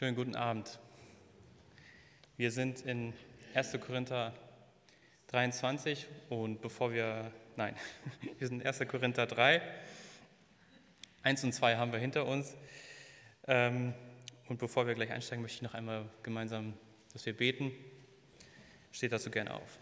Schönen guten Abend. Wir sind in 1. Korinther 23 und wir sind in 1. Korinther 3, 1 und 2 haben wir hinter uns. Und bevor wir gleich einsteigen, möchte ich noch einmal gemeinsam, dass wir beten. Steht dazu gerne auf.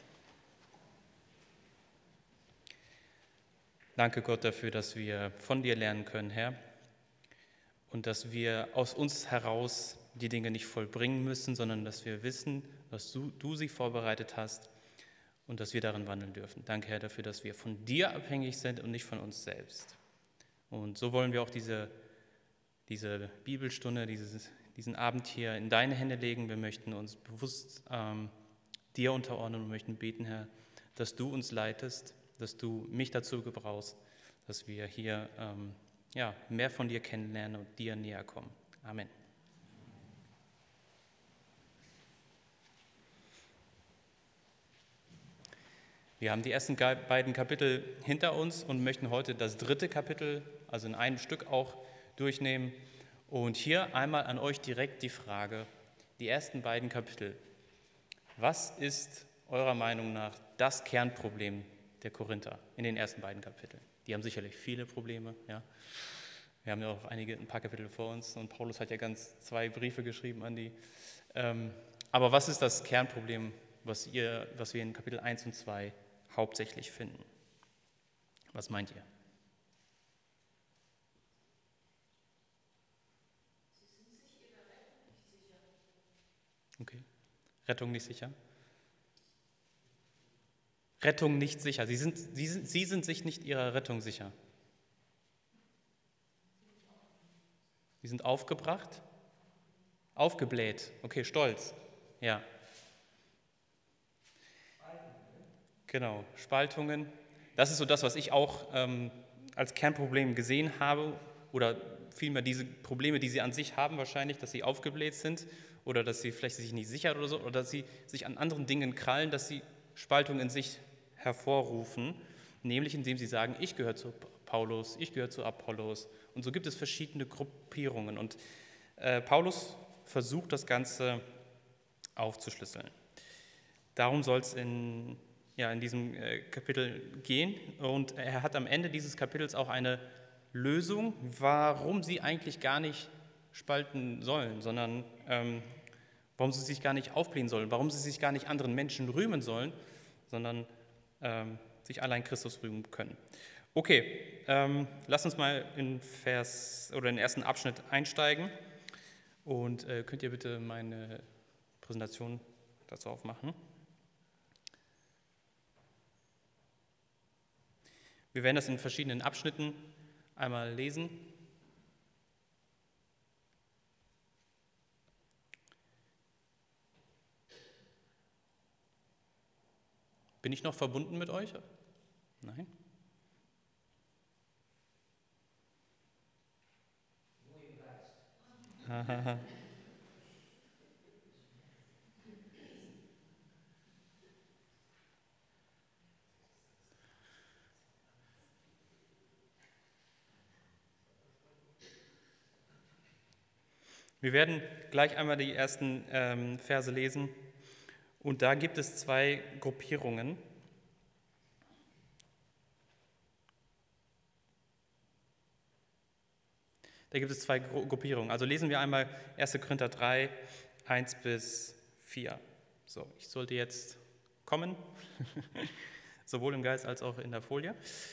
Danke Gott dafür, dass wir von dir lernen können, Herr, und dass wir aus uns heraus die Dinge nicht vollbringen müssen, sondern dass wir wissen, dass du sie vorbereitet hast und dass wir darin wandeln dürfen. Danke, Herr, dafür, dass wir von dir abhängig sind und nicht von uns selbst. Und so wollen wir auch diese Bibelstunde, diesen Abend hier in deine Hände legen. Wir möchten uns bewusst dir unterordnen und möchten beten, Herr, dass du uns leitest, dass du mich dazu gebrauchst, dass wir hier mehr von dir kennenlernen und dir näher kommen. Amen. Wir haben die ersten beiden Kapitel hinter uns und möchten heute das 3. Kapitel, also in einem Stück auch, durchnehmen. Und hier einmal an euch direkt die Frage, die ersten beiden Kapitel. Was ist eurer Meinung nach das Kernproblem der Korinther in den ersten beiden Kapiteln? Die haben sicherlich viele Probleme, ja. Wir haben ja auch ein paar Kapitel vor uns und Paulus hat ja ganz 2 Briefe geschrieben an die. Aber was ist das Kernproblem, was wir in Kapitel 1 und 2 hauptsächlich finden? Was meint ihr? Sie sind sich ihrer Rettung nicht sicher. Okay. Rettung nicht sicher? Rettung nicht sicher. Sie sind sich nicht ihrer Rettung sicher. Sie sind aufgebracht? Aufgebläht. Okay, stolz. Ja. Genau, Spaltungen. Das ist so das, was ich auch als Kernproblem gesehen habe, oder vielmehr diese Probleme, die sie an sich haben wahrscheinlich, dass sie aufgebläht sind oder dass sie vielleicht sich nicht sicher oder so, oder dass sie sich an anderen Dingen krallen, dass sie Spaltung in sich hervorrufen, nämlich indem sie sagen, ich gehöre zu Paulus, ich gehöre zu Apollos. Und so gibt es verschiedene Gruppierungen. Und Paulus versucht, das Ganze aufzuschlüsseln. Darum soll es in diesem Kapitel gehen. Und er hat am Ende dieses Kapitels auch eine Lösung, warum sie eigentlich gar nicht spalten sollen, sondern warum sie sich gar nicht aufblähen sollen, warum sie sich gar nicht anderen Menschen rühmen sollen, sondern sich allein Christus rühmen können. Okay, lasst uns mal in den ersten Abschnitt einsteigen. Und könnt ihr bitte meine Präsentation dazu aufmachen? Wir werden das in verschiedenen Abschnitten einmal lesen. Bin ich noch verbunden mit euch? Nein? Nur im Geist. Wir werden gleich einmal die ersten Verse lesen und da gibt es 2 Gruppierungen. Also lesen wir einmal 1. Korinther 3, 1 bis 4. So, ich sollte jetzt kommen, sowohl im Geist als auch in der Folie.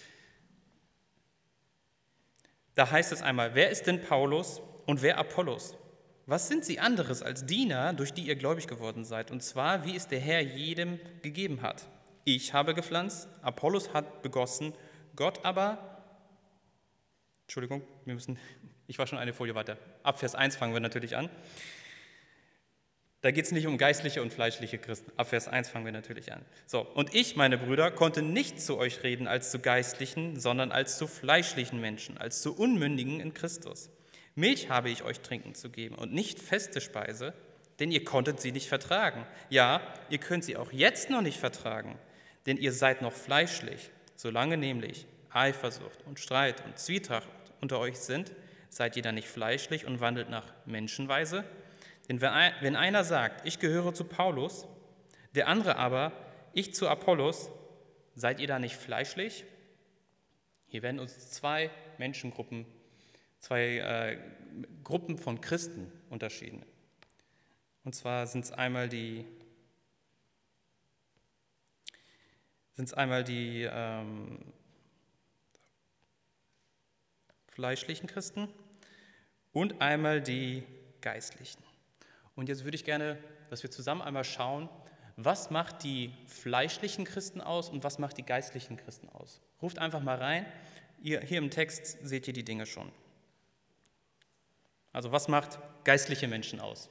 Da heißt es einmal, wer ist denn Paulus und wer Apollos? Was sind sie anderes als Diener, durch die ihr gläubig geworden seid? Und zwar, wie es der Herr jedem gegeben hat. Ich habe gepflanzt, Apollos hat begossen, Gott aber... Entschuldigung, ich war schon eine Folie weiter. Ab Vers 1 fangen wir natürlich an. Da geht es nicht um geistliche und fleischliche Christen. Ab Vers 1 fangen wir natürlich an. So, und ich, meine Brüder, konnte nicht zu euch reden als zu geistlichen, sondern als zu fleischlichen Menschen, als zu Unmündigen in Christus. Milch habe ich euch trinken zu geben und nicht feste Speise, denn ihr konntet sie nicht vertragen. Ja, ihr könnt sie auch jetzt noch nicht vertragen, denn ihr seid noch fleischlich. Solange nämlich Eifersucht und Streit und Zwietracht unter euch sind, seid ihr dann nicht fleischlich und wandelt nach Menschenweise? Denn wenn einer sagt, ich gehöre zu Paulus, der andere aber, ich zu Apollos, seid ihr da nicht fleischlich? Hier werden uns zwei Menschengruppen, zwei Gruppen von Christen unterschieden. Und zwar sind es einmal die fleischlichen Christen und einmal die geistlichen. Und jetzt würde ich gerne, dass wir zusammen einmal schauen, was macht die fleischlichen Christen aus und was macht die geistlichen Christen aus. Ruft einfach mal rein. Hier im Text seht ihr die Dinge schon. Also was macht geistliche Menschen aus?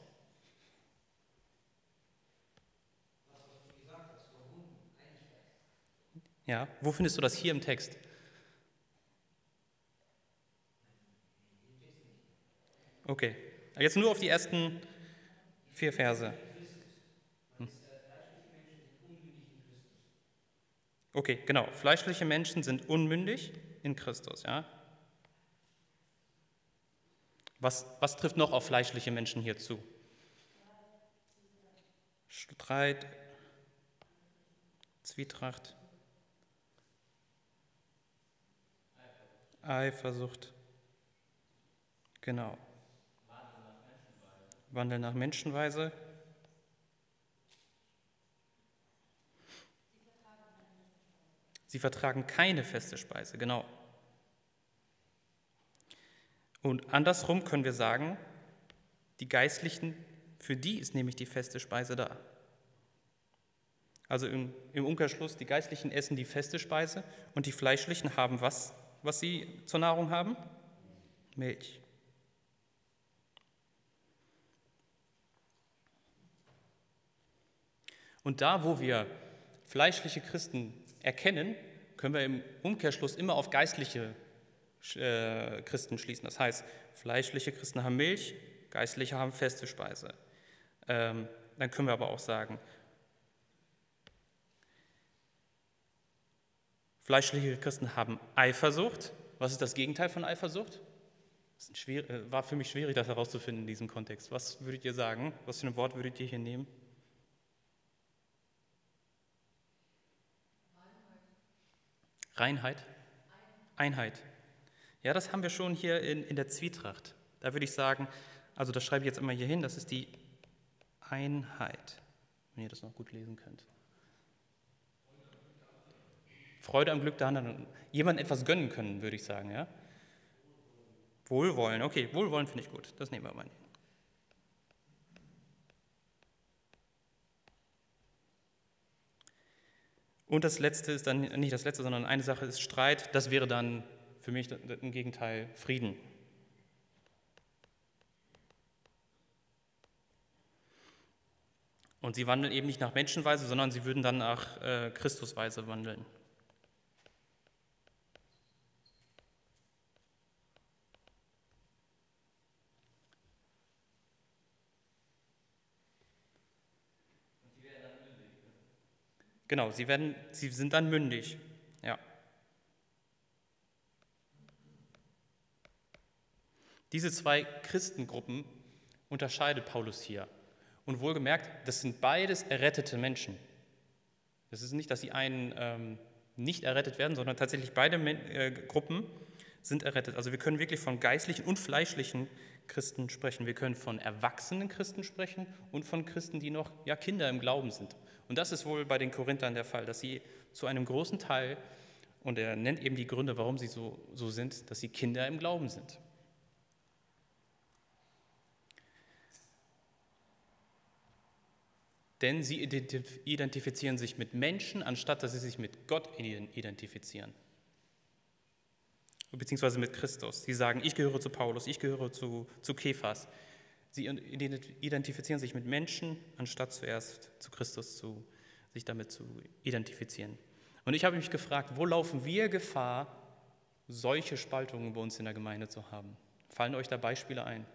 Ja, wo findest du das hier im Text? Okay, jetzt nur auf die ersten 4 Verse. Okay, genau. Fleischliche Menschen sind unmündig in Christus, ja. Was trifft noch auf fleischliche Menschen hier zu? Streit, Zwietracht, Eifersucht, genau. Wandel nach Menschenweise. Sie vertragen keine feste Speise, genau. Und andersrum können wir sagen, die Geistlichen, für die ist nämlich die feste Speise da. Also im Umkehrschluss, die Geistlichen essen die feste Speise und die Fleischlichen haben was sie zur Nahrung haben? Milch. Und da, wo wir fleischliche Christen erkennen, können wir im Umkehrschluss immer auf geistliche Christen schließen. Das heißt, fleischliche Christen haben Milch, geistliche haben feste Speise. Dann können wir aber auch sagen, fleischliche Christen haben Eifersucht. Was ist das Gegenteil von Eifersucht? Das war für mich schwierig, das herauszufinden in diesem Kontext. Was würdet ihr sagen? Was für ein Wort würdet ihr hier nehmen? Reinheit? Einheit. Ja, das haben wir schon hier in der Zwietracht. Da würde ich sagen, also das schreibe ich jetzt immer hier hin, das ist die Einheit, wenn ihr das noch gut lesen könnt. Freude am Glück der anderen. Jemandem etwas gönnen können, würde ich sagen, ja? Wohlwollen, okay, Wohlwollen finde ich gut, das nehmen wir mal hin. Und das Letzte ist dann nicht das Letzte, sondern eine Sache ist Streit. Das wäre dann für mich im Gegenteil Frieden. Und sie wandeln eben nicht nach Menschenweise, sondern sie würden dann nach Christusweise wandeln. Genau, sie sind dann mündig. Ja. Diese zwei Christengruppen unterscheidet Paulus hier. Und wohlgemerkt, das sind beides errettete Menschen. Das ist nicht, dass die einen nicht errettet werden, sondern tatsächlich beide Gruppen sind errettet. Also wir können wirklich von geistlichen und fleischlichen Christen sprechen. Wir können von erwachsenen Christen sprechen und von Christen, die noch Kinder im Glauben sind. Und das ist wohl bei den Korinthern der Fall, dass sie zu einem großen Teil, und er nennt eben die Gründe, warum sie so sind, dass sie Kinder im Glauben sind. Denn sie identifizieren sich mit Menschen, anstatt dass sie sich mit Gott identifizieren. Beziehungsweise mit Christus. Sie sagen, ich gehöre zu Paulus, ich gehöre zu Kephas. Sie identifizieren sich mit Menschen, anstatt zuerst zu Christus sich damit zu identifizieren. Und ich habe mich gefragt, wo laufen wir Gefahr, solche Spaltungen bei uns in der Gemeinde zu haben? Fallen euch da Beispiele ein?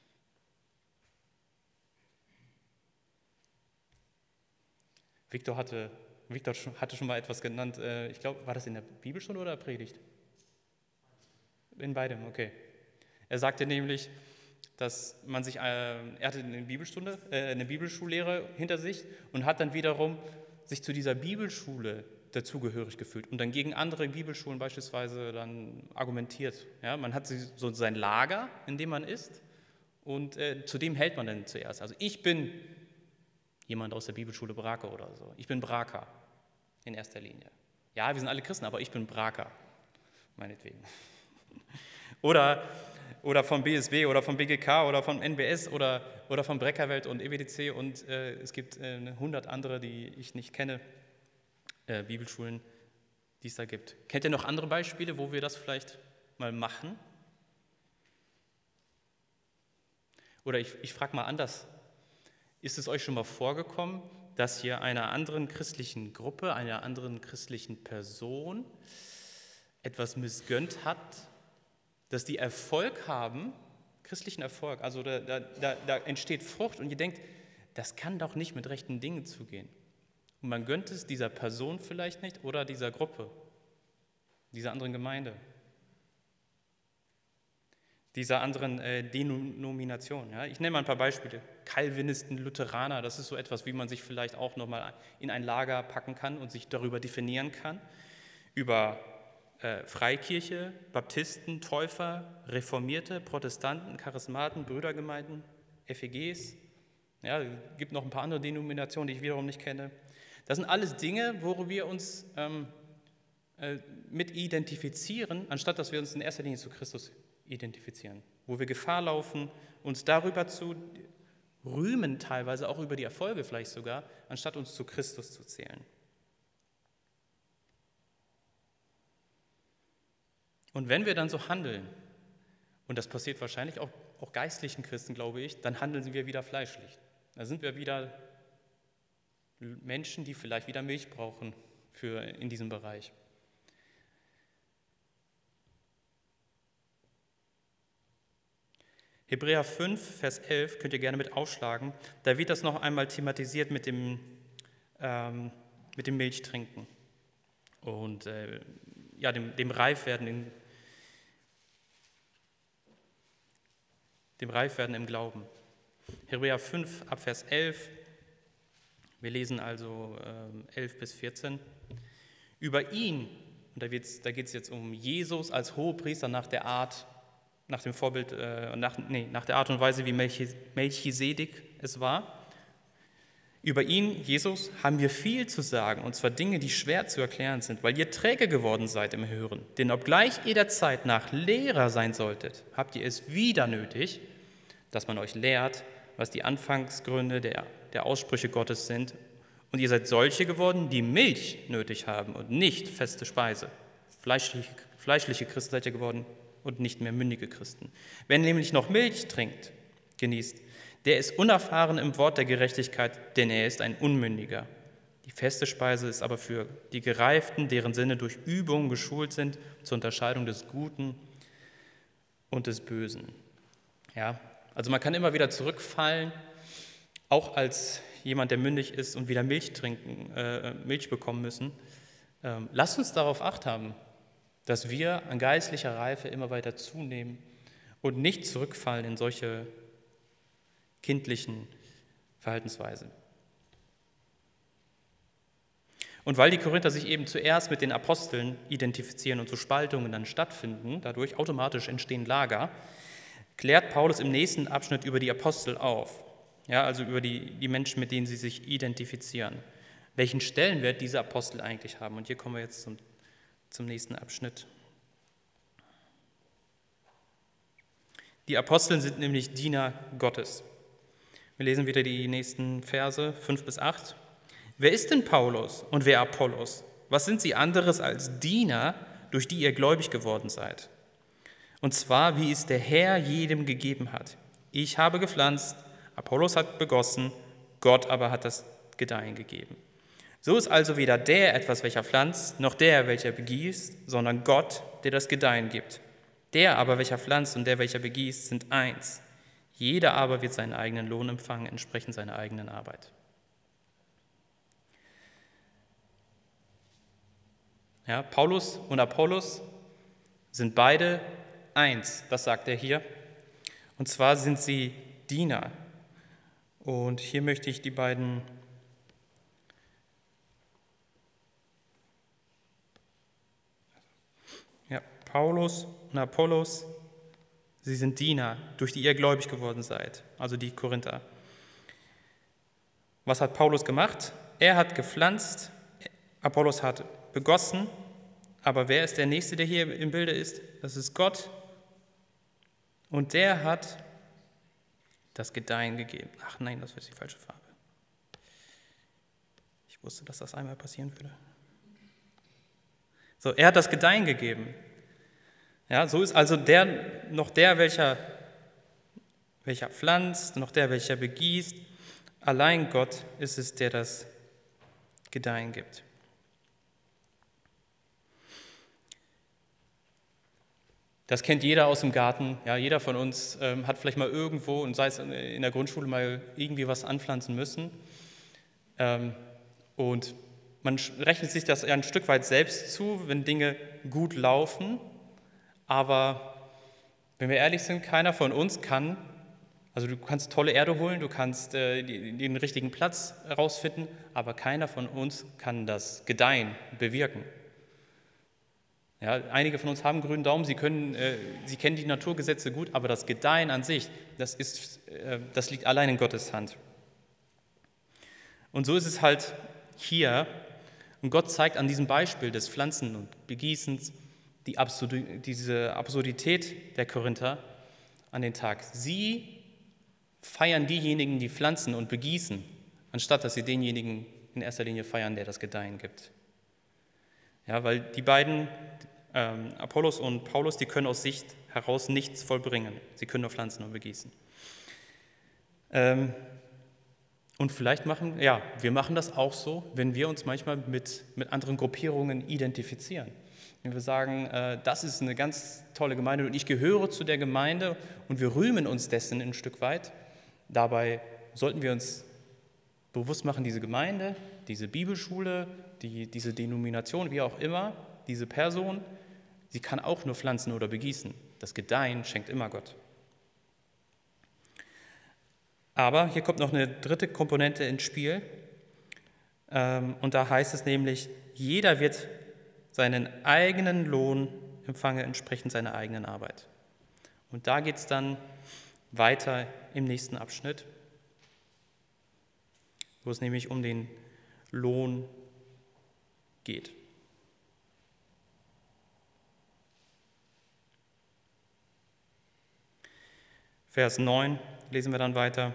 Victor hatte schon mal etwas genannt, ich glaube, war das in der Bibelstunde oder Predigt? In beidem, okay. Er sagte nämlich, dass man sich, er hatte eine Bibelschullehre hinter sich und hat dann wiederum sich zu dieser Bibelschule dazugehörig gefühlt und dann gegen andere Bibelschulen beispielsweise dann argumentiert. Ja, man hat so sein Lager, in dem man ist, und zu dem hält man dann zuerst. Also ich bin jemand aus der Bibelschule Brake oder so. Ich bin Braker in erster Linie. Ja, wir sind alle Christen, aber ich bin Braker, meinetwegen. Oder vom BSB oder vom BGK oder vom NBS oder vom Breckerwelt und EWTC und es gibt 100 andere, die ich nicht kenne, Bibelschulen, die es da gibt. Kennt ihr noch andere Beispiele, wo wir das vielleicht mal machen? Oder ich frage mal anders. Ist es euch schon mal vorgekommen, dass ihr einer anderen christlichen Gruppe, einer anderen christlichen Person etwas missgönnt habt, dass die Erfolg haben, christlichen Erfolg, also da entsteht Frucht und ihr denkt, das kann doch nicht mit rechten Dingen zugehen. Und man gönnt es dieser Person vielleicht nicht oder dieser Gruppe, dieser anderen Gemeinde, dieser anderen Denomination. Ja? Ich nenne mal ein paar Beispiele. Calvinisten, Lutheraner, das ist so etwas, wie man sich vielleicht auch nochmal in ein Lager packen kann und sich darüber definieren kann. Über Freikirche, Baptisten, Täufer, Reformierte, Protestanten, Charismaten, Brüdergemeinden, FEGs. Ja, es gibt noch ein paar andere Denominationen, die ich wiederum nicht kenne. Das sind alles Dinge, wo wir uns mit identifizieren, anstatt dass wir uns in erster Linie zu Christus identifizieren. Wo wir Gefahr laufen, uns darüber zu rühmen, teilweise auch über die Erfolge vielleicht sogar, anstatt uns zu Christus zu zählen. Und wenn wir dann so handeln, und das passiert wahrscheinlich auch geistlichen Christen, glaube ich, dann handeln wir wieder fleischlich. Da sind wir wieder Menschen, die vielleicht wieder Milch brauchen in diesem Bereich. Hebräer 5, Vers 11 könnt ihr gerne mit aufschlagen. Da wird das noch einmal thematisiert mit dem Milchtrinken und dem Reifwerden im Glauben. Hebräer 5, ab Vers 11, wir lesen also 11 bis 14. Über ihn, und da geht es jetzt um Jesus als Hohepriester nach der Art und Weise, wie Melchisedek es war. Über ihn, Jesus, haben wir viel zu sagen, und zwar Dinge, die schwer zu erklären sind, weil ihr träge geworden seid im Hören. Denn obgleich ihr der Zeit nach Lehrer sein solltet, habt ihr es wieder nötig, dass man euch lehrt, was die Anfangsgründe der Aussprüche Gottes sind. Und ihr seid solche geworden, die Milch nötig haben und nicht feste Speise. Fleischliche Christen seid ihr geworden und nicht mehr mündige Christen. Wer nämlich noch Milch genießt, der ist unerfahren im Wort der Gerechtigkeit, denn er ist ein Unmündiger. Die feste Speise ist aber für die Gereiften, deren Sinne durch Übung geschult sind zur Unterscheidung des Guten und des Bösen. Ja, also man kann immer wieder zurückfallen, auch als jemand, der mündig ist und wieder Milch bekommen müssen. Lasst uns darauf Acht haben, dass wir an geistlicher Reife immer weiter zunehmen und nicht zurückfallen in solche kindlichen Verhaltensweisen. Und weil die Korinther sich eben zuerst mit den Aposteln identifizieren und so Spaltungen dann stattfinden, dadurch automatisch entstehen Lager, klärt Paulus im nächsten Abschnitt über die Apostel auf, ja, also über die Menschen, mit denen sie sich identifizieren, welchen Stellenwert diese Apostel eigentlich haben. Und hier kommen wir jetzt zum nächsten Abschnitt. Die Apostel sind nämlich Diener Gottes. Wir lesen wieder die nächsten Verse, 5 bis 8. Wer ist denn Paulus und wer Apollos? Was sind sie anderes als Diener, durch die ihr gläubig geworden seid? Und zwar, wie es der Herr jedem gegeben hat. Ich habe gepflanzt, Apollos hat begossen, Gott aber hat das Gedeihen gegeben. So ist also weder der etwas, welcher pflanzt, noch der, welcher begießt, sondern Gott, der das Gedeihen gibt. Der aber, welcher pflanzt und der, welcher begießt, sind eins. Jeder aber wird seinen eigenen Lohn empfangen, entsprechend seiner eigenen Arbeit. Ja, Paulus und Apollos sind beide eins, das sagt er hier. Und zwar sind sie Diener. Und hier möchte ich die beiden Paulus und Apollos, sie sind Diener, durch die ihr gläubig geworden seid, also die Korinther. Was hat Paulus gemacht? Er hat gepflanzt, Apollos hat begossen, aber wer ist der Nächste, der hier im Bilde ist? Das ist Gott. Und der hat das Gedeihen gegeben. Ach nein, das ist die falsche Farbe. Ich wusste, dass das einmal passieren würde. So, er hat das Gedeihen gegeben. Ja, so ist also welcher pflanzt, noch der, welcher begießt. Allein Gott ist es, der das Gedeihen gibt. Das kennt jeder aus dem Garten. Ja, jeder von uns hat vielleicht mal irgendwo, und sei es in der Grundschule, mal irgendwie was anpflanzen müssen. Und man rechnet sich das ein Stück weit selbst zu, wenn Dinge gut laufen. Aber wenn wir ehrlich sind, keiner von uns kann, also du kannst tolle Erde holen, du kannst den richtigen Platz herausfinden, aber keiner von uns kann das Gedeihen bewirken. Ja, einige von uns haben einen grünen Daumen, sie kennen die Naturgesetze gut, aber das Gedeihen an sich, das liegt allein in Gottes Hand. Und so ist es halt hier. Und Gott zeigt an diesem Beispiel des Pflanzen und Begießens diese Absurdität der Korinther an den Tag. Sie feiern diejenigen, die pflanzen und begießen, anstatt dass sie denjenigen in erster Linie feiern, der das Gedeihen gibt. Ja, weil die beiden, Apollos und Paulus, die können aus Sicht heraus nichts vollbringen. Sie können nur pflanzen und begießen. Und vielleicht wir machen das auch so, wenn wir uns manchmal mit anderen Gruppierungen identifizieren. Wenn wir sagen, das ist eine ganz tolle Gemeinde und ich gehöre zu der Gemeinde und wir rühmen uns dessen ein Stück weit. Dabei sollten wir uns bewusst machen, diese Gemeinde, diese Bibelschule, diese Denomination, wie auch immer, diese Person, sie kann auch nur pflanzen oder begießen. Das Gedeihen schenkt immer Gott. Aber hier kommt noch eine dritte Komponente ins Spiel. Und da heißt es nämlich, jeder wird seinen eigenen Lohn empfangen, entsprechend seiner eigenen Arbeit. Und da geht es dann weiter im nächsten Abschnitt, wo es nämlich um den Lohn geht. Vers 9 lesen wir dann weiter.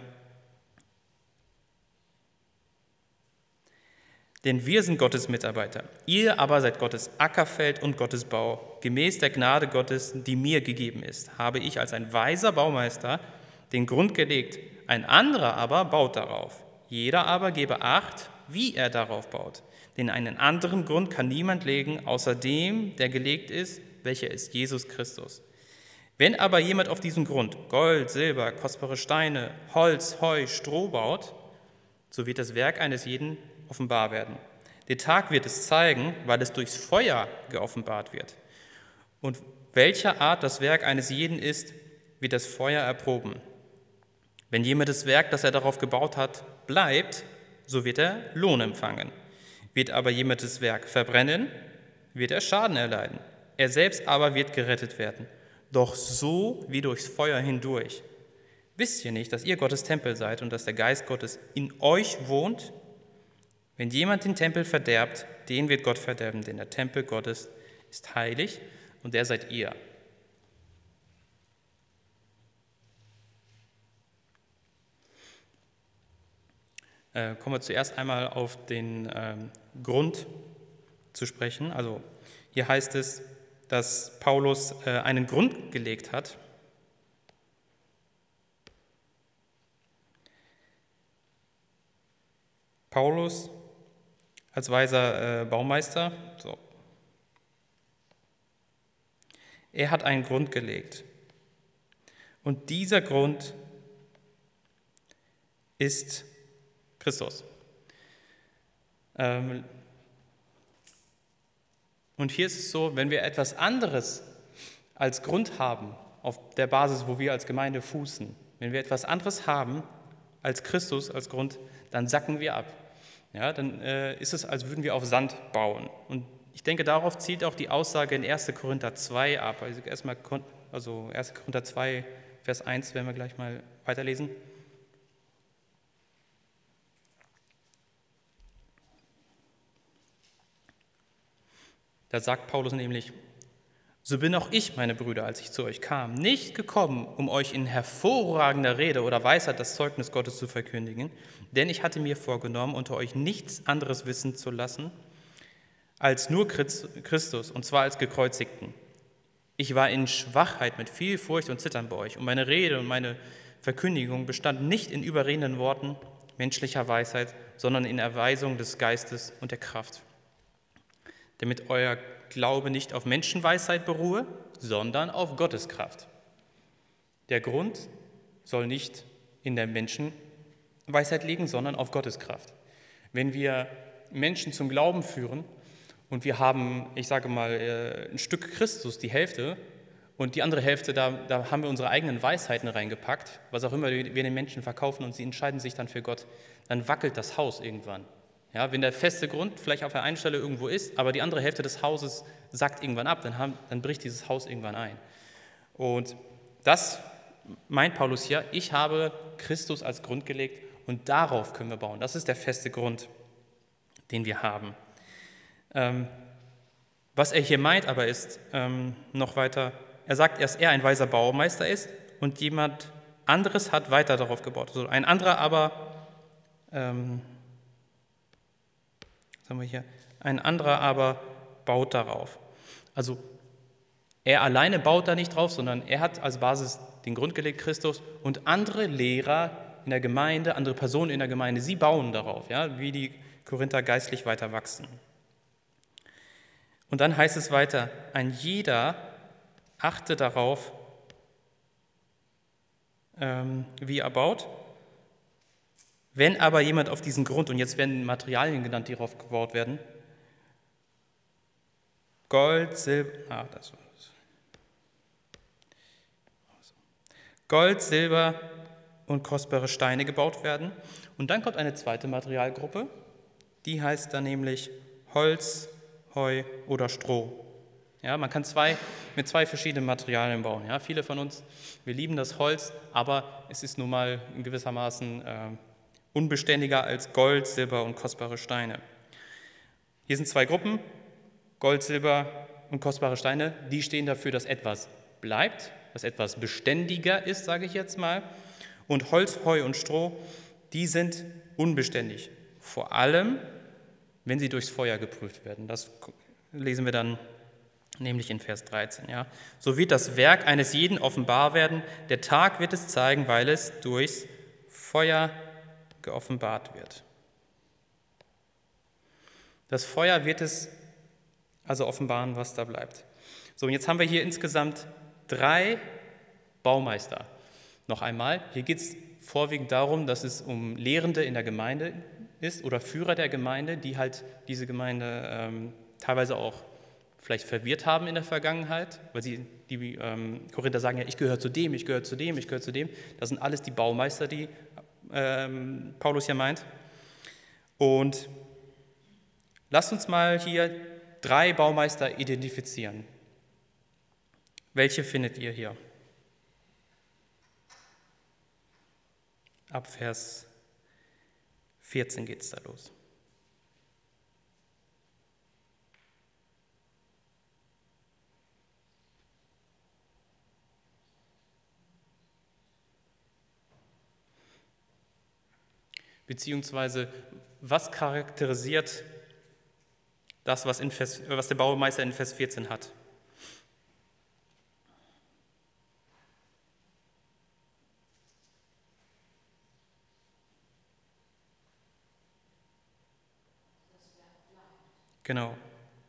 Denn wir sind Gottes Mitarbeiter, ihr aber seid Gottes Ackerfeld und Gottes Bau. Gemäß der Gnade Gottes, die mir gegeben ist, habe ich als ein weiser Baumeister den Grund gelegt, ein anderer aber baut darauf. Jeder aber gebe Acht, wie er darauf baut. Denn einen anderen Grund kann niemand legen, außer dem, der gelegt ist, welcher ist Jesus Christus. Wenn aber jemand auf diesem Grund Gold, Silber, kostbare Steine, Holz, Heu, Stroh baut, so wird das Werk eines jeden offenbar werden. Der Tag wird es zeigen, weil es durchs Feuer geoffenbart wird. Und welcher Art das Werk eines jeden ist, wird das Feuer erproben. Wenn jemand das Werk, das er darauf gebaut hat, bleibt, so wird er Lohn empfangen. Wird aber jemand das Werk verbrennen, wird er Schaden erleiden. Er selbst aber wird gerettet werden, doch so wie durchs Feuer hindurch. Wisst ihr nicht, dass ihr Gottes Tempel seid und dass der Geist Gottes in euch wohnt? Wenn jemand den Tempel verderbt, den wird Gott verderben, denn der Tempel Gottes ist heilig und der seid ihr. Kommen wir zuerst einmal auf den Grund zu sprechen. Also hier heißt es, dass Paulus einen Grund gelegt hat. Paulus als weiser Baumeister, er hat einen Grund gelegt. Und dieser Grund ist Christus. Und hier ist es so, wenn wir etwas anderes als Grund haben, auf der Basis, wo wir als Gemeinde fußen. Wenn wir etwas anderes haben als Christus als Grund, dann sacken wir ab. Ja, dann ist es, als würden wir auf Sand bauen. Und ich denke, darauf zielt auch die Aussage in 1. Korinther 2 ab. Also 1. Korinther 2, Vers 1 werden wir gleich mal weiterlesen. Da sagt Paulus nämlich: So bin auch ich, meine Brüder, als ich zu euch kam, nicht gekommen, um euch in hervorragender Rede oder Weisheit das Zeugnis Gottes zu verkündigen, denn ich hatte mir vorgenommen, unter euch nichts anderes wissen zu lassen, als nur Christus, und zwar als Gekreuzigten. Ich war in Schwachheit mit viel Furcht und Zittern bei euch, und meine Rede und meine Verkündigung bestand nicht in überredenden Worten menschlicher Weisheit, sondern in Erweisung des Geistes und der Kraft, damit euer Glaube nicht auf Menschenweisheit beruhe, sondern auf Gottes Kraft. Der Grund soll nicht in der Menschenweisheit liegen, sondern auf Gottes Kraft. Wenn wir Menschen zum Glauben führen und wir haben, ich sage mal, ein Stück Christus, die Hälfte, und die andere Hälfte, da haben wir unsere eigenen Weisheiten reingepackt, was auch immer wir den Menschen verkaufen, und sie entscheiden sich dann für Gott, dann wackelt das Haus irgendwann. Ja, wenn der feste Grund vielleicht auf der einen Stelle irgendwo ist, aber die andere Hälfte des Hauses sackt irgendwann ab, dann bricht dieses Haus irgendwann ein. Und das meint Paulus hier: Ich habe Christus als Grund gelegt und darauf können wir bauen. Das ist der feste Grund, den wir haben. Was er hier meint aber ist noch weiter, er sagt, dass er ein weiser Baumeister ist und jemand anderes hat weiter darauf gebaut. Also ein anderer aber Ein anderer aber baut darauf. Also er alleine baut da nicht drauf, sondern er hat als Basis den Grund gelegt, Christus, und andere Lehrer in der Gemeinde, andere Personen in der Gemeinde, sie bauen darauf, ja, wie die Korinther geistlich weiter wachsen. Und dann heißt es weiter: Ein jeder achte darauf, wie er baut. Wenn aber jemand auf diesen Grund, und jetzt werden Materialien genannt, die darauf gebaut werden, Gold, Silber und kostbare Steine gebaut werden. Und dann kommt eine zweite Materialgruppe, die heißt dann nämlich Holz, Heu oder Stroh. Ja, man kann mit zwei verschiedenen Materialien bauen. Ja, viele von uns, wir lieben das Holz, aber es ist nun mal in gewissermaßen unbeständiger als Gold, Silber und kostbare Steine. Hier sind zwei Gruppen: Gold, Silber und kostbare Steine. Die stehen dafür, dass etwas bleibt, dass etwas beständiger ist, sage ich jetzt mal. Und Holz, Heu und Stroh, die sind unbeständig. Vor allem, wenn sie durchs Feuer geprüft werden. Das lesen wir dann nämlich in Vers 13. Ja. So wird das Werk eines jeden offenbar werden. Der Tag wird es zeigen, weil es durchs Feuer geoffenbart wird. Das Feuer wird es also offenbaren, was da bleibt. So, und jetzt haben wir hier insgesamt 3 Baumeister. Noch einmal, hier geht es vorwiegend darum, dass es um Lehrende in der Gemeinde ist oder Führer der Gemeinde, die halt diese Gemeinde teilweise auch vielleicht verwirrt haben in der Vergangenheit, weil die Korinther sagen ja, ich gehöre zu dem, ich gehöre zu dem, ich gehöre zu dem. Das sind alles die Baumeister, die Paulus hier meint. Und lasst uns mal hier 3 Baumeister identifizieren. Welche findet ihr hier? Ab Vers 14 geht es da los. Beziehungsweise, was charakterisiert das, was der Baumeister in Vers 14 hat? Genau.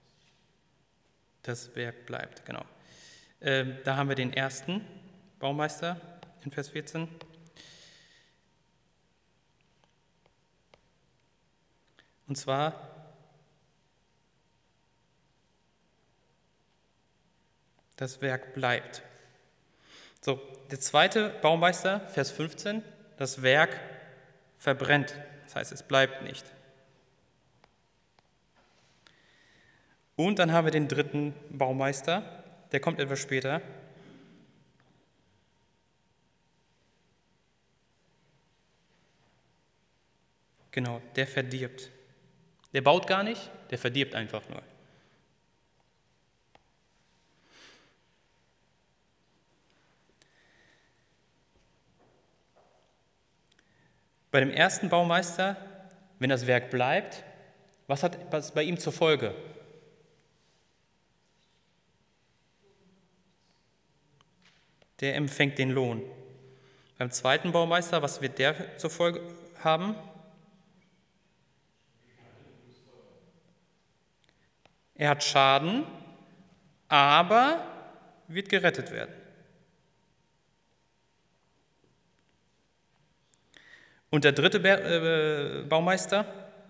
Das Werk bleibt, genau. Da haben wir den ersten Baumeister in Vers 14. Und zwar das Werk bleibt. So, der zweite Baumeister, Vers 15, das Werk verbrennt. Das heißt, es bleibt nicht. Und dann haben wir den dritten Baumeister, der kommt etwas später. Genau, der verdirbt. Der baut gar nicht, der verdirbt einfach nur. Bei dem ersten Baumeister, wenn das Werk bleibt, was hat was bei ihm zur Folge? Der empfängt den Lohn. Beim zweiten Baumeister, was wird der zur Folge haben? Er hat Schaden, aber wird gerettet werden. Und der dritte Baumeister?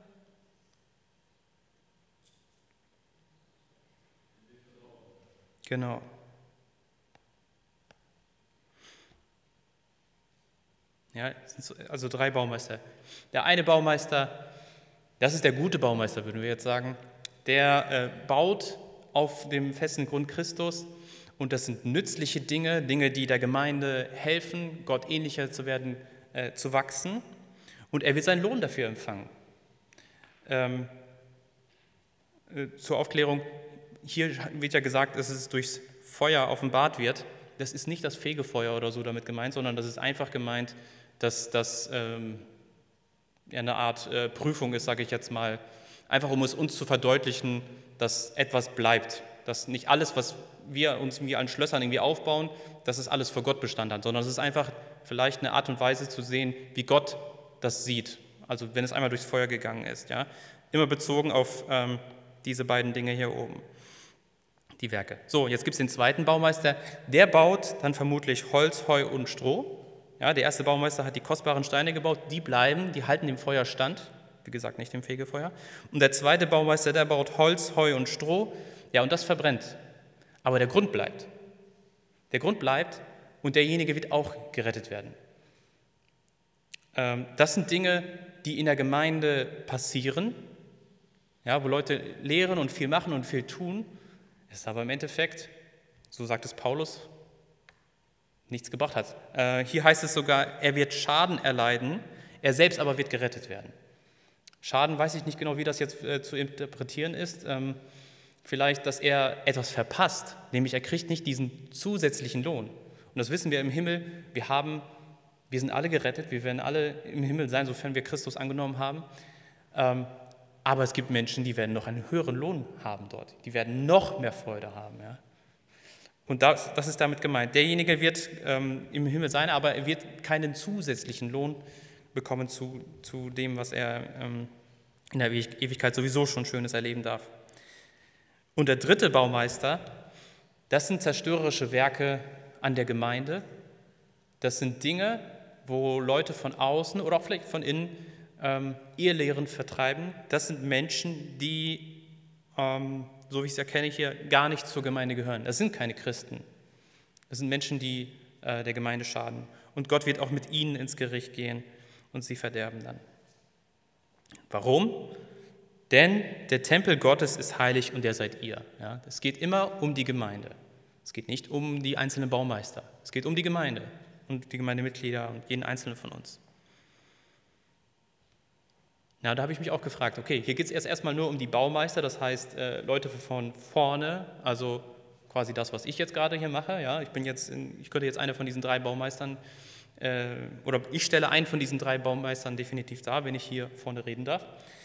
Genau. Ja, also 3 Baumeister. Der eine Baumeister, das ist der gute Baumeister, würden wir jetzt sagen, der baut auf dem festen Grund Christus und das sind nützliche Dinge, Dinge, die der Gemeinde helfen, Gott ähnlicher zu werden, zu wachsen und er wird seinen Lohn dafür empfangen. Zur Aufklärung, hier wird ja gesagt, dass es durchs Feuer offenbart wird. Das ist nicht das Fegefeuer oder so damit gemeint, sondern das ist einfach gemeint, dass das eine Art Prüfung ist, sage ich jetzt mal, einfach um es uns zu verdeutlichen, dass etwas bleibt, dass nicht alles, was wir uns irgendwie an Schlössern irgendwie aufbauen, dass es alles vor Gott Bestand hat, sondern es ist einfach vielleicht eine Art und Weise zu sehen, wie Gott das sieht, also wenn es einmal durchs Feuer gegangen ist. Ja? Immer bezogen auf diese beiden Dinge hier oben, die Werke. So, jetzt gibt es den zweiten Baumeister, der baut dann vermutlich Holz, Heu und Stroh. Ja, der erste Baumeister hat die kostbaren Steine gebaut, die bleiben, die halten dem Feuer stand, wie gesagt, nicht dem Fegefeuer. Und der zweite Baumeister, der baut Holz, Heu und Stroh, ja, und das verbrennt. Aber der Grund bleibt. Der Grund bleibt und derjenige wird auch gerettet werden. Das sind Dinge, die in der Gemeinde passieren, ja, wo Leute lehren und viel machen und viel tun, es aber im Endeffekt, so sagt es Paulus, nichts gebracht hat. Hier heißt es sogar, er wird Schaden erleiden, er selbst aber wird gerettet werden. Schaden weiß ich nicht genau, wie das jetzt zu interpretieren ist. Vielleicht, dass er etwas verpasst, nämlich er kriegt nicht diesen zusätzlichen Lohn. Und das wissen wir im Himmel, wir sind alle gerettet, wir werden alle im Himmel sein, sofern wir Christus angenommen haben. Aber es gibt Menschen, die werden noch einen höheren Lohn haben dort. Die werden noch mehr Freude haben. Ja? Und das ist damit gemeint. Derjenige wird im Himmel sein, aber er wird keinen zusätzlichen Lohn bekommen zu dem, was er in der Ewigkeit sowieso schon Schönes erleben darf. Und der dritte Baumeister, das sind zerstörerische Werke an der Gemeinde. Das sind Dinge, wo Leute von außen oder auch vielleicht von innen Irrlehren vertreiben. Das sind Menschen, die, so wie ich es erkenne hier, gar nicht zur Gemeinde gehören. Das sind keine Christen. Das sind Menschen, die der Gemeinde schaden. Und Gott wird auch mit ihnen ins Gericht gehen und sie verderben dann. Warum? Denn der Tempel Gottes ist heilig und der seid ihr. Ja? Es geht immer um die Gemeinde. Es geht nicht um die einzelnen Baumeister. Es geht um die Gemeinde und die Gemeindemitglieder und jeden Einzelnen von uns. Na, da habe ich mich auch gefragt, okay, hier geht es erstmal nur um die Baumeister, das heißt Leute von vorne, also quasi das, was ich jetzt gerade hier mache. Ja? Ich könnte jetzt einer von diesen 3 Baumeistern, oder ich stelle einen von diesen 3 Baumeistern definitiv dar, wenn ich hier vorne reden darf.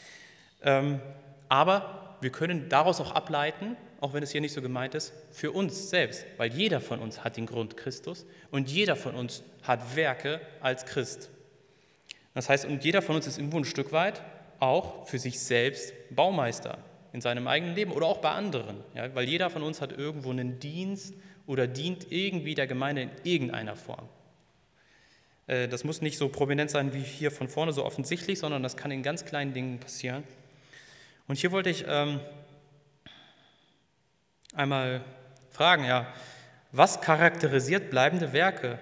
Aber wir können daraus auch ableiten, auch wenn es hier nicht so gemeint ist, für uns selbst, weil jeder von uns hat den Grund Christus und jeder von uns hat Werke als Christ. Das heißt, und jeder von uns ist irgendwo ein Stück weit auch für sich selbst Baumeister in seinem eigenen Leben oder auch bei anderen, ja, weil jeder von uns hat irgendwo einen Dienst oder dient irgendwie der Gemeinde in irgendeiner Form. Das muss nicht so prominent sein wie hier von vorne, so offensichtlich, sondern das kann in ganz kleinen Dingen passieren. Und hier wollte ich einmal fragen, ja, Was charakterisiert bleibende Werke?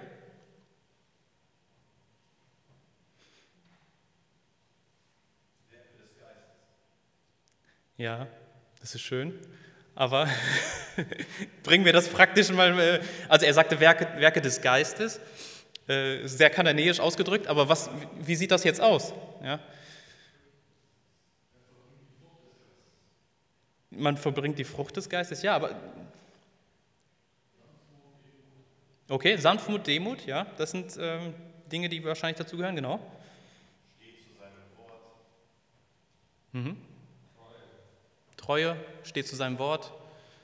Ja, das ist schön, aber bringen wir das praktisch mal. Also er sagte Werke des Geistes, sehr kananäisch ausgedrückt, aber wie sieht das jetzt aus? Ja? Man verbringt die Frucht des Geistes, ja, aber okay, Sanftmut, Demut, ja, das sind Dinge, die wahrscheinlich dazugehören, genau. Mhm. Treue, steht zu seinem Wort.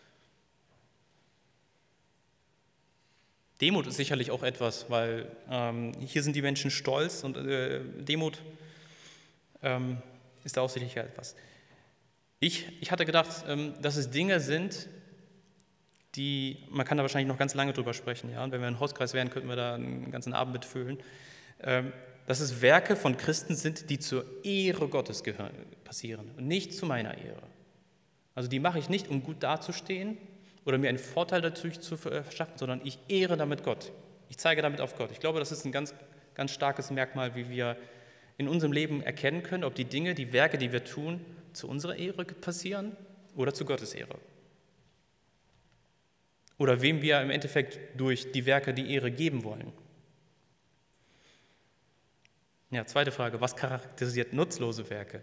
Demut ist sicherlich auch etwas, weil hier sind die Menschen stolz und Demut ist da auch sicherlich etwas. Ich hatte gedacht, dass es Dinge sind, man kann da wahrscheinlich noch ganz lange drüber sprechen, ja, und wenn wir ein Hauskreis wären, könnten wir da einen ganzen Abend mitfüllen, dass es Werke von Christen sind, die zur Ehre Gottes passieren und nicht zu meiner Ehre. Also die mache ich nicht, um gut dazustehen oder mir einen Vorteil dadurch zu verschaffen, sondern ich ehre damit Gott. Ich zeige damit auf Gott. Ich glaube, das ist ein ganz, ganz starkes Merkmal, wie wir in unserem Leben erkennen können, ob die Werke, die wir tun, zu unserer Ehre passieren oder zu Gottes Ehre. Oder wem wir im Endeffekt durch die Werke die Ehre geben wollen. Ja, zweite Frage, was charakterisiert nutzlose Werke?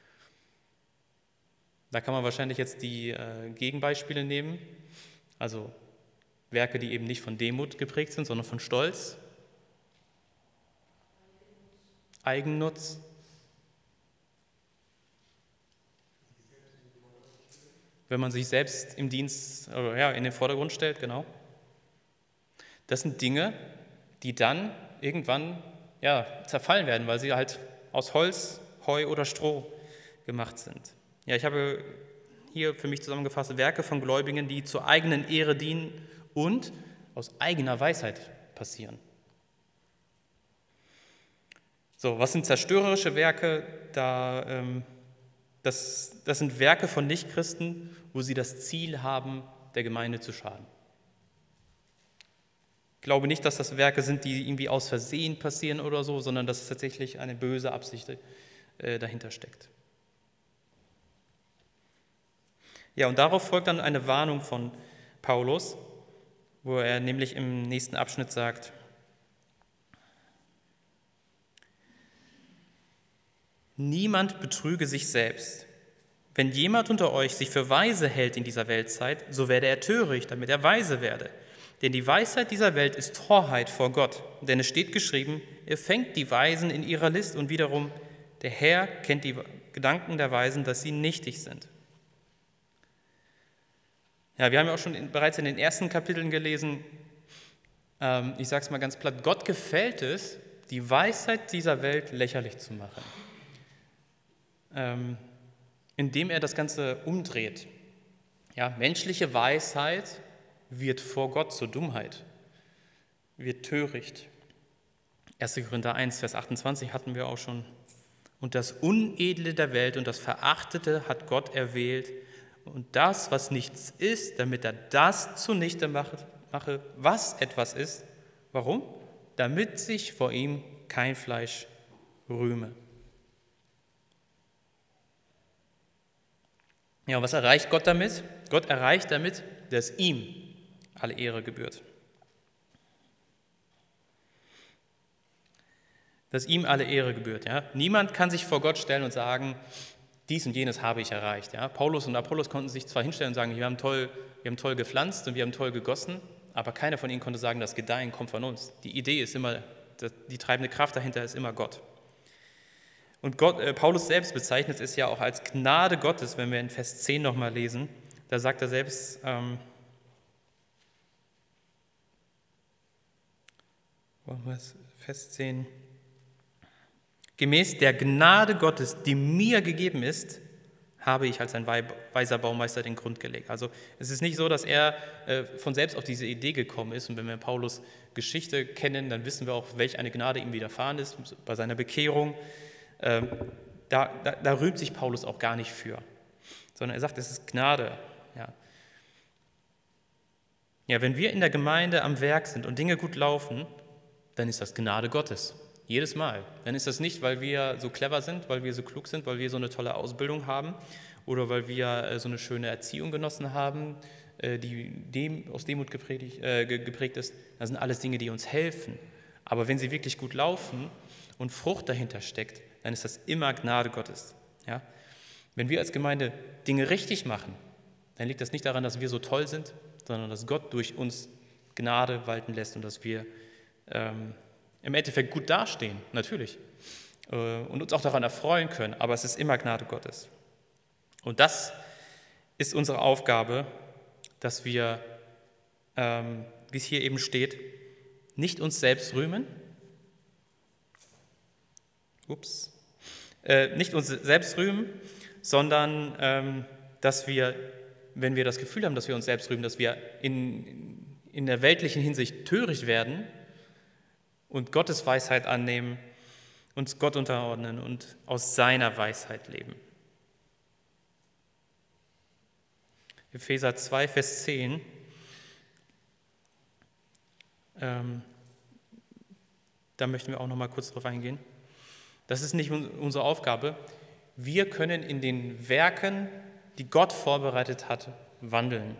Da kann man wahrscheinlich jetzt die Gegenbeispiele nehmen, also Werke, die eben nicht von Demut geprägt sind, sondern von Stolz, Eigennutz. Wenn man sich selbst im Dienst oder ja, in den Vordergrund stellt, genau. Das sind Dinge, die dann irgendwann ja, zerfallen werden, weil sie halt aus Holz, Heu oder Stroh gemacht sind. Ja, ich habe hier für mich zusammengefasst Werke von Gläubigen, die zur eigenen Ehre dienen und aus eigener Weisheit passieren. So, was sind zerstörerische Werke? Das sind Werke von Nichtchristen, wo sie das Ziel haben, der Gemeinde zu schaden. Ich glaube nicht, dass das Werke sind, die irgendwie aus Versehen passieren oder so, sondern dass tatsächlich eine böse Absicht dahinter steckt. Ja, und darauf folgt dann eine Warnung von Paulus, wo er nämlich im nächsten Abschnitt sagt, niemand betrüge sich selbst. Wenn jemand unter euch sich für weise hält in dieser Weltzeit, so werde er töricht, damit er weise werde. Denn die Weisheit dieser Welt ist Torheit vor Gott. Denn es steht geschrieben, er fängt die Weisen in ihrer List und wiederum, der Herr kennt die Gedanken der Weisen, dass sie nichtig sind. Ja, wir haben ja auch schon bereits in den ersten Kapiteln gelesen, ich sage es mal ganz platt, Gott gefällt es, die Weisheit dieser Welt lächerlich zu machen, indem er das Ganze umdreht. Ja, menschliche Weisheit wird vor Gott zur Dummheit, wird töricht. 1. Korinther 1, Vers 28 hatten wir auch schon. Und das Unedle der Welt und das Verachtete hat Gott erwählt und das, was nichts ist, damit er das zunichte mache, was etwas ist. Warum? Damit sich vor ihm kein Fleisch rühme. Ja, und was erreicht Gott damit? Gott erreicht damit, dass ihm alle Ehre gebührt. Dass ihm alle Ehre gebührt. Ja? Niemand kann sich vor Gott stellen und sagen, dies und jenes habe ich erreicht. Ja? Paulus und Apollos konnten sich zwar hinstellen und sagen, wir haben toll gepflanzt und wir haben toll gegossen, aber keiner von ihnen konnte sagen, das Gedeihen kommt von uns. Die Idee ist immer, die treibende Kraft dahinter ist immer Gott. Und Paulus selbst bezeichnet es ja auch als Gnade Gottes, wenn wir in Vers 10 nochmal lesen. Da sagt er selbst, Vers 10, gemäß der Gnade Gottes, die mir gegeben ist, habe ich als ein weiser Baumeister den Grund gelegt. Also es ist nicht so, dass er von selbst auf diese Idee gekommen ist. Und wenn wir Paulus Geschichte kennen, dann wissen wir auch, welch eine Gnade ihm widerfahren ist bei seiner Bekehrung. Da rühmt sich Paulus auch gar nicht für, sondern er sagt, es ist Gnade. Ja. Ja, wenn wir in der Gemeinde am Werk sind und Dinge gut laufen, dann ist das Gnade Gottes. Jedes Mal. Dann ist das nicht, weil wir so clever sind, weil wir so klug sind, weil wir so eine tolle Ausbildung haben oder weil wir so eine schöne Erziehung genossen haben, die aus Demut geprägt ist. Das sind alles Dinge, die uns helfen. Aber wenn sie wirklich gut laufen und Frucht dahinter steckt, dann ist das immer Gnade Gottes. Ja? Wenn wir als Gemeinde Dinge richtig machen, dann liegt das nicht daran, dass wir so toll sind, sondern dass Gott durch uns Gnade walten lässt und dass wir im Endeffekt gut dastehen, natürlich, und uns auch daran erfreuen können, aber es ist immer Gnade Gottes. Und das ist unsere Aufgabe, dass wir, wie es hier eben steht, nicht uns selbst rühmen, nicht uns selbst rühmen, sondern dass wir, wenn wir das Gefühl haben, dass wir uns selbst rühmen, dass wir in der weltlichen Hinsicht töricht werden und Gottes Weisheit annehmen, uns Gott unterordnen und aus seiner Weisheit leben. Epheser 2, Vers 10. Da möchten wir auch noch mal kurz drauf eingehen. Das ist nicht unsere Aufgabe. Wir können in den Werken, die Gott vorbereitet hat, wandeln.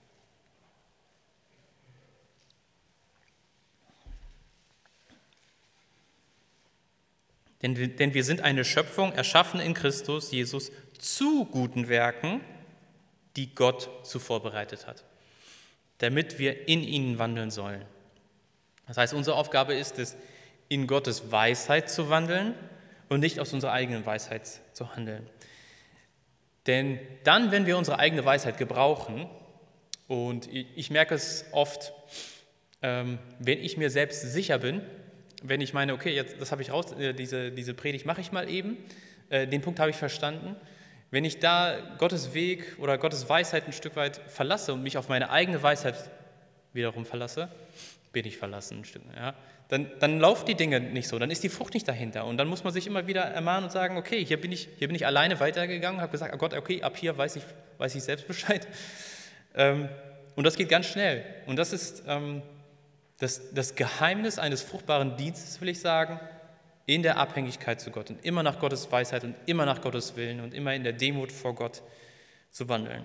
Denn wir sind eine Schöpfung, erschaffen in Christus Jesus zu guten Werken, die Gott zuvor bereitet hat, damit wir in ihnen wandeln sollen. Das heißt, unsere Aufgabe ist es, in Gottes Weisheit zu wandeln und nicht aus unserer eigenen Weisheit zu handeln. Denn dann, wenn wir unsere eigene Weisheit gebrauchen, und ich merke es oft, wenn ich mir selbst sicher bin, wenn ich meine, okay, jetzt das habe ich raus, diese Predigt mache ich mal eben, den Punkt habe ich verstanden. Wenn ich da Gottes Weg oder Gottes Weisheit ein Stück weit verlasse und mich auf meine eigene Weisheit wiederum verlasse, bin ich verlassen ein Stück, ja, dann laufen die Dinge nicht so, dann ist die Frucht nicht dahinter und dann muss man sich immer wieder ermahnen und sagen, okay, hier bin ich alleine weitergegangen, habe gesagt, oh Gott, okay, ab hier weiß ich selbst Bescheid. Und das geht ganz schnell und das ist das Geheimnis eines fruchtbaren Dienstes, will ich sagen, in der Abhängigkeit zu Gott und immer nach Gottes Weisheit und immer nach Gottes Willen und immer in der Demut vor Gott zu wandeln.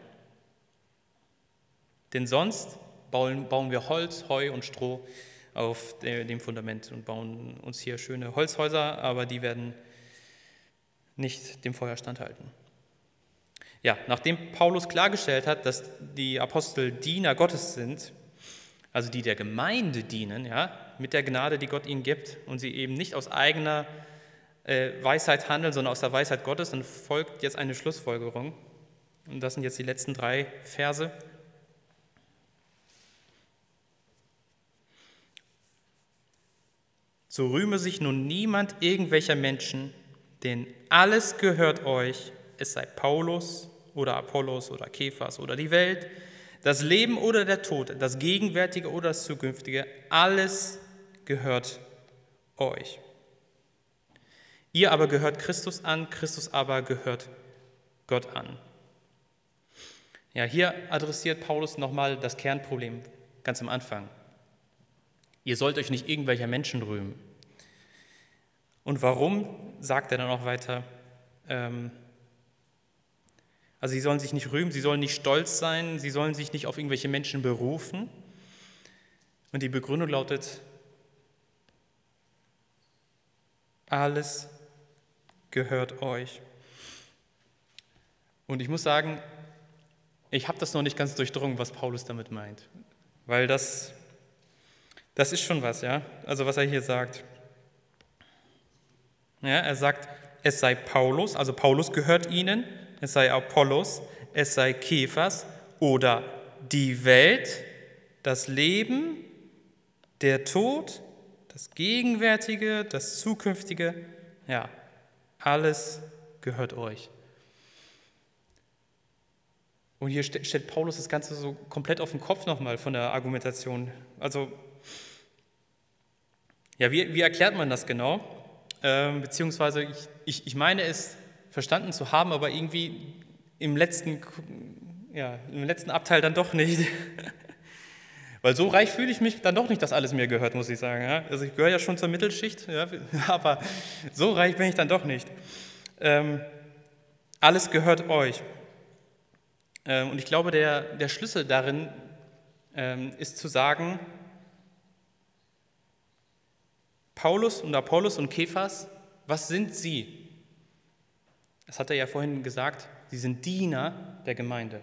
Denn sonst bauen wir Holz, Heu und Stroh auf dem Fundament und bauen uns hier schöne Holzhäuser, aber die werden nicht dem Feuer standhalten. Ja, nachdem Paulus klargestellt hat, dass die Apostel Diener Gottes sind, also die der Gemeinde dienen, ja, mit der Gnade, die Gott ihnen gibt und sie eben nicht aus eigener Weisheit handeln, sondern aus der Weisheit Gottes, dann folgt jetzt eine Schlussfolgerung. Und das sind jetzt die letzten 3 Verse. So rühme sich nun niemand irgendwelcher Menschen, denn alles gehört euch, es sei Paulus oder Apollos oder Kephas oder die Welt, das Leben oder der Tod, das Gegenwärtige oder das Zukünftige, alles gehört euch. Ihr aber gehört Christus an, Christus aber gehört Gott an. Ja, hier adressiert Paulus nochmal das Kernproblem ganz am Anfang. Ihr sollt euch nicht irgendwelcher Menschen rühmen. Und warum, sagt er dann auch weiter, also sie sollen sich nicht rühmen, sie sollen nicht stolz sein, sie sollen sich nicht auf irgendwelche Menschen berufen. Und die Begründung lautet, alles gehört euch. Und ich muss sagen, ich habe das noch nicht ganz durchdrungen, was Paulus damit meint. Weil das ist schon was, ja, also was er hier sagt. Ja, er sagt, es sei Paulus, also Paulus gehört ihnen, es sei Apollos, es sei Kephas oder die Welt, das Leben, der Tod, das Gegenwärtige, das Zukünftige, ja, alles gehört euch. Und hier stellt Paulus das Ganze so komplett auf den Kopf nochmal von der Argumentation. Also, ja, wie erklärt man das genau? Beziehungsweise, ich meine es verstanden zu haben, aber irgendwie im letzten Abteil dann doch nicht. Weil so reich fühle ich mich dann doch nicht, dass alles mir gehört, muss ich sagen. Ja? Also ich gehöre ja schon zur Mittelschicht, ja, aber so reich bin ich dann doch nicht. Alles gehört euch. Und ich glaube, der Schlüssel darin ist zu sagen, Paulus und Apollos und Kephas, was sind sie? Das hat er ja vorhin gesagt, sie sind Diener der Gemeinde.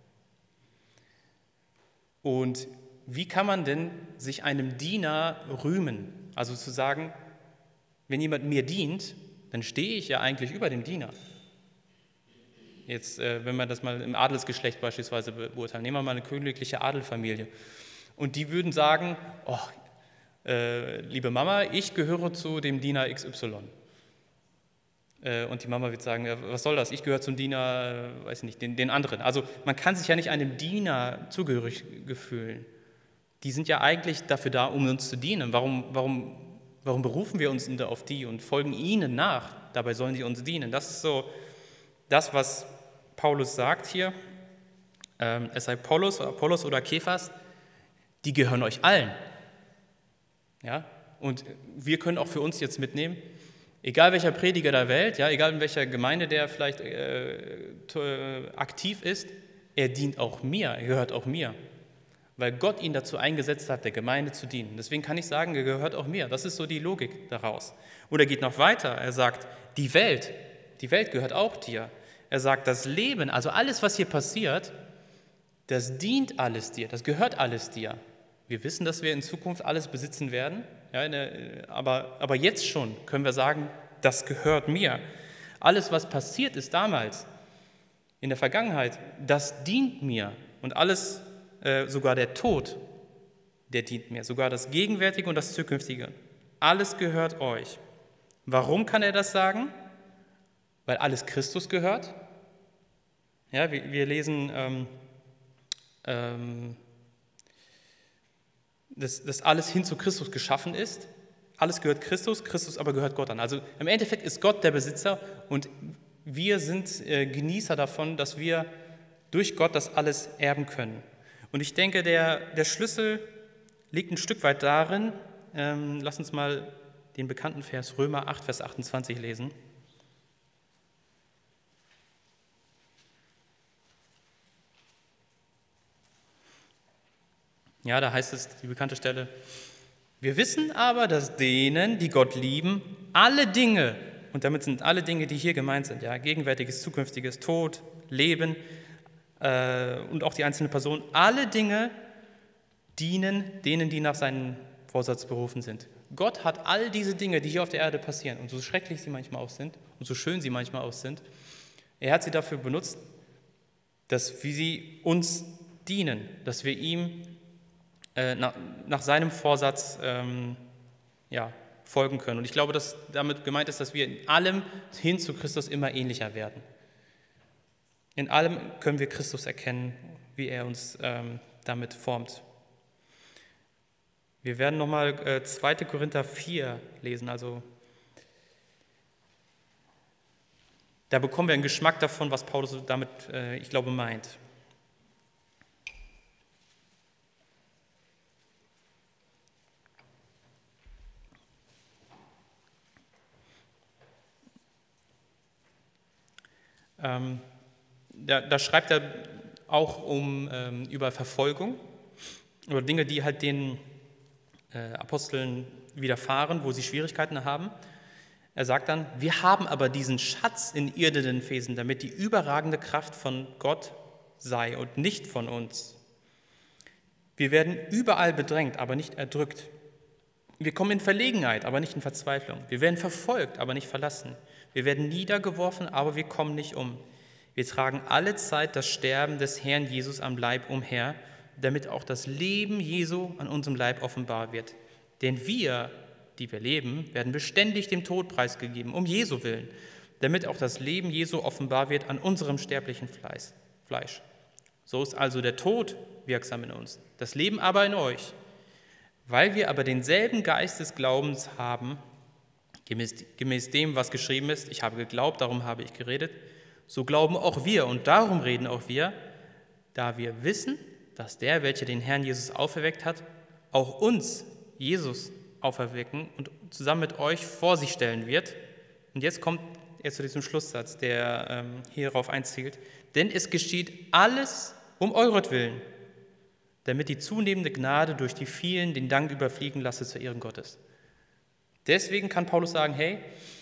Und wie kann man denn sich einem Diener rühmen? Also zu sagen, wenn jemand mir dient, dann stehe ich ja eigentlich über dem Diener. Jetzt, wenn wir das mal im Adelsgeschlecht beispielsweise beurteilen, nehmen wir mal eine königliche Adelfamilie. Und die würden sagen, oh, liebe Mama, ich gehöre zu dem Diener XY. Und die Mama wird sagen, ja, was soll das? Ich gehöre zum Diener, weiß nicht, den anderen. Also man kann sich ja nicht einem Diener zugehörig fühlen. Die sind ja eigentlich dafür da, um uns zu dienen. Warum berufen wir uns auf die und folgen ihnen nach? Dabei sollen die uns dienen. Das ist so das, was Paulus sagt hier. Es sei Apollos oder Kephas, die gehören euch allen. Ja? Und wir können auch für uns jetzt mitnehmen, egal welcher Prediger der Welt, ja, egal in welcher Gemeinde der vielleicht aktiv ist, er dient auch mir, er gehört auch mir. Weil Gott ihn dazu eingesetzt hat, der Gemeinde zu dienen. Deswegen kann ich sagen, er gehört auch mir. Das ist so die Logik daraus. Und er geht noch weiter. Er sagt, die Welt gehört auch dir. Er sagt, das Leben, also alles, was hier passiert, das dient alles dir, das gehört alles dir. Wir wissen, dass wir in Zukunft alles besitzen werden, ja, aber jetzt schon können wir sagen, das gehört mir. Alles, was passiert ist damals, in der Vergangenheit, das dient mir. Und alles, sogar der Tod, der dient mir. Sogar das Gegenwärtige und das Zukünftige. Alles gehört euch. Warum kann er das sagen? Weil alles Christus gehört. Ja, wir lesen, dass alles hin zu Christus geschaffen ist. Alles gehört Christus, Christus aber gehört Gott an. Also im Endeffekt ist Gott der Besitzer und wir sind Genießer davon, dass wir durch Gott das alles erben können. Und ich denke, der Schlüssel liegt ein Stück weit darin, lass uns mal den bekannten Vers Römer 8, Vers 28 lesen. Ja, da heißt es, die bekannte Stelle, wir wissen aber, dass denen, die Gott lieben, alle Dinge, und damit sind alle Dinge, die hier gemeint sind, ja, gegenwärtiges, zukünftiges, Tod, Leben und auch die einzelne Person, alle Dinge dienen denen, die nach seinem Vorsatz berufen sind. Gott hat all diese Dinge, die hier auf der Erde passieren, und so schrecklich sie manchmal auch sind und so schön sie manchmal auch sind, er hat sie dafür benutzt, dass wir sie uns dienen, dass wir ihm nach seinem Vorsatz folgen können. Und ich glaube, dass damit gemeint ist, dass wir in allem hin zu Christus immer ähnlicher werden. In allem können wir Christus erkennen, wie er uns damit formt. Wir werden nochmal 2. Korinther 4 lesen, also da bekommen wir einen Geschmack davon, was Paulus damit, ich glaube, meint. Da schreibt er auch über Verfolgung oder Dinge, die halt den Aposteln widerfahren, wo sie Schwierigkeiten haben. Er sagt dann, wir haben aber diesen Schatz in irdenen Wesen, damit die überragende Kraft von Gott sei und nicht von uns. Wir werden überall bedrängt, aber nicht erdrückt. Wir kommen in Verlegenheit, aber nicht in Verzweiflung. Wir werden verfolgt, aber nicht verlassen. Wir werden niedergeworfen, aber wir kommen nicht um. Wir tragen alle Zeit das Sterben des Herrn Jesus am Leib umher, damit auch das Leben Jesu an unserem Leib offenbar wird. Denn wir, die wir leben, werden beständig dem Tod preisgegeben, um Jesu willen, damit auch das Leben Jesu offenbar wird an unserem sterblichen Fleisch. So ist also der Tod wirksam in uns, das Leben aber in euch. Weil wir aber denselben Geist des Glaubens haben, gemäß dem, was geschrieben ist, ich habe geglaubt, darum habe ich geredet, so glauben auch wir und darum reden auch wir, da wir wissen, dass der, welcher den Herrn Jesus auferweckt hat, auch uns, Jesus, auferwecken und zusammen mit euch vor sich stellen wird. Und jetzt kommt er zu diesem Schlusssatz, der hierauf einzielt. Denn es geschieht alles um euretwillen, damit die zunehmende Gnade durch die vielen den Dank überfliegen lasse zu Ehren Gottes. Deswegen kann Paulus sagen, hey,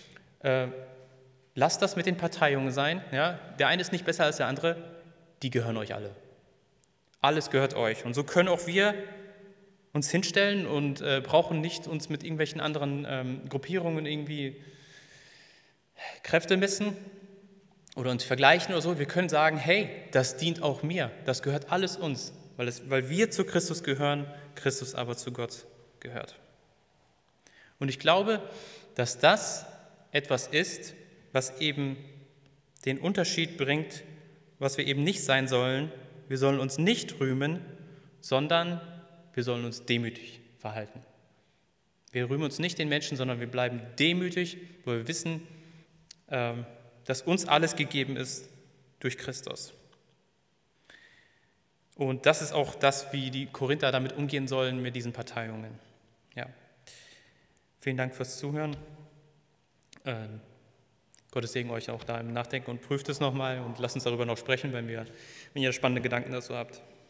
lasst das mit den Parteiungen sein. Ja? Der eine ist nicht besser als der andere, die gehören euch alle. Alles gehört euch. Und so können auch wir uns hinstellen und brauchen nicht uns mit irgendwelchen anderen Gruppierungen irgendwie Kräfte messen oder uns vergleichen oder so. Wir können sagen, hey, das dient auch mir. Das gehört alles uns, weil wir zu Christus gehören, Christus aber zu Gott gehört. Und ich glaube, dass das etwas ist, was eben den Unterschied bringt, was wir eben nicht sein sollen. Wir sollen uns nicht rühmen, sondern wir sollen uns demütig verhalten. Wir rühmen uns nicht den Menschen, sondern wir bleiben demütig, wo wir wissen, dass uns alles gegeben ist durch Christus. Und das ist auch das, wie die Korinther damit umgehen sollen mit diesen Parteiungen. Ja. Vielen Dank fürs Zuhören. Gottes Segen euch auch da im Nachdenken und prüft es nochmal und lasst uns darüber noch sprechen, wenn ihr spannende Gedanken dazu habt.